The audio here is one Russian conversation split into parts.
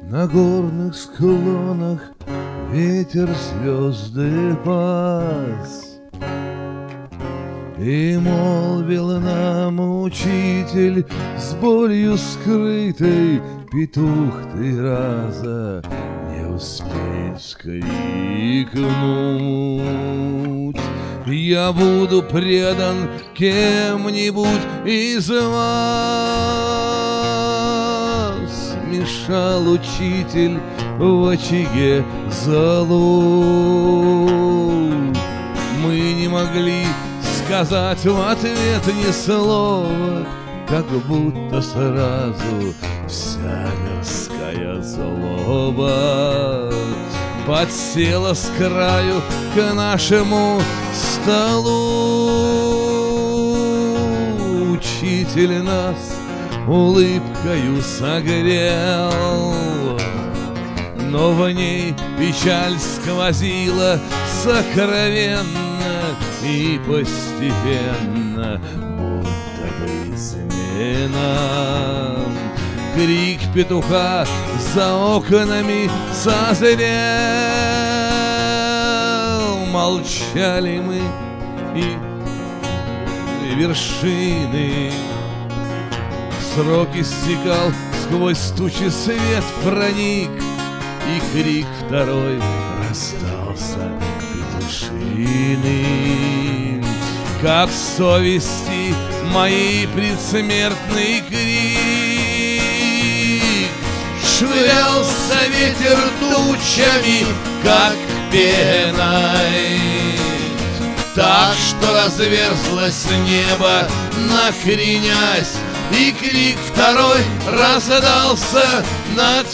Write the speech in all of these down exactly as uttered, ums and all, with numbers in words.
На горных склонах ветер звезды пас, и молвил нам учитель с болью скрытой: петух три раза не успеет вскрикнуть. Я буду предан кем-нибудь из вас, мешал учитель в очаге залу. Мы не могли сказать в ответ ни слова, как будто сразу вся мирская злоба подсела с краю к нашему столу. Учитель нас улыбкою согрел, но в ней печаль сквозила сокровенно, и постепенно, будто бы измена, крик петуха за окнами созрел. Молчали мы, и вершины срок истекал, сквозь тучи свет проник, и крик второй раздался петушиный, как совести моей предсмертный крик. Швырялся ветер тучами, как пеной, так что разверзлось небо, накренясь, и крик второй раздался над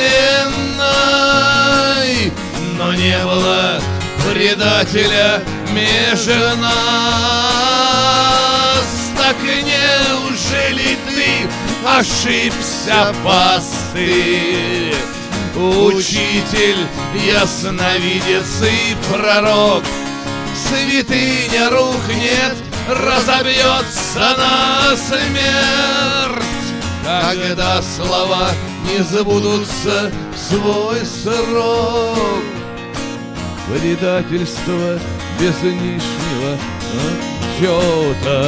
вселенной. Но не было предателя между нас. Так неужели ты ошибся, пастырь, учитель, ясновидец и пророк? Святыня рухнет, разобьется на смерть, когда слова не забудутся в свой срок. Предательство без лишнего отчета.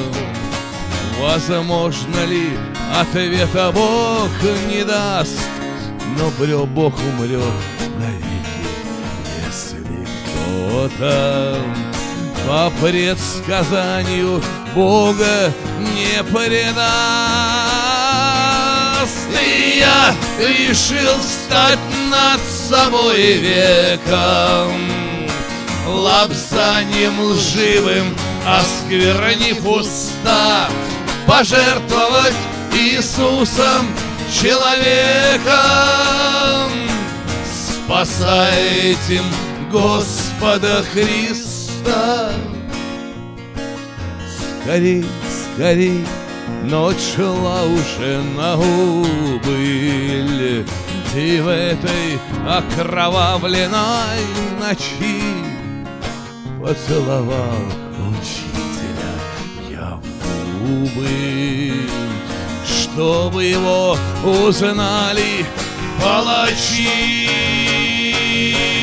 Возможно ли, ответа Бог не даст, но брё Бог умрет навеки, если кто-то по предсказанию Бога не предаст. И я решил встать над собой веком, лапзанием лживым осквернив уста, пожертвовать Иисусом человеком, спасая этим Господа Христа. Скорей, скорей, ночь шла уже на убыль, и в этой окровавленной ночи поцеловал учителя я в губы, чтобы его узнали палачи.